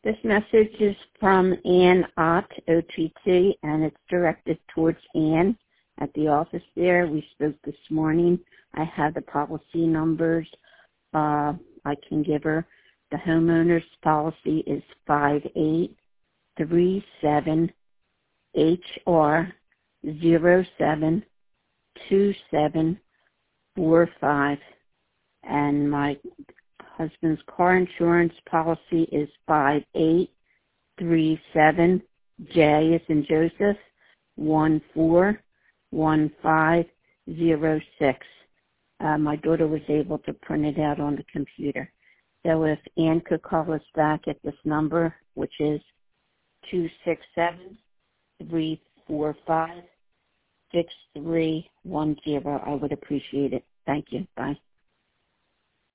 This message is from Ann Ott, OTT, and it's directed towards Ann at the office there. We spoke this morning. I have the policy numbers. I can give her. The homeowner's policy is 5837HR072745, and my husband's car insurance policy is 5837J as in Joseph 141506. My daughter was able to print it out on the computer. So if Ann could call us back at this number, which is 267-345-6310, I would appreciate it. Thank you. Bye.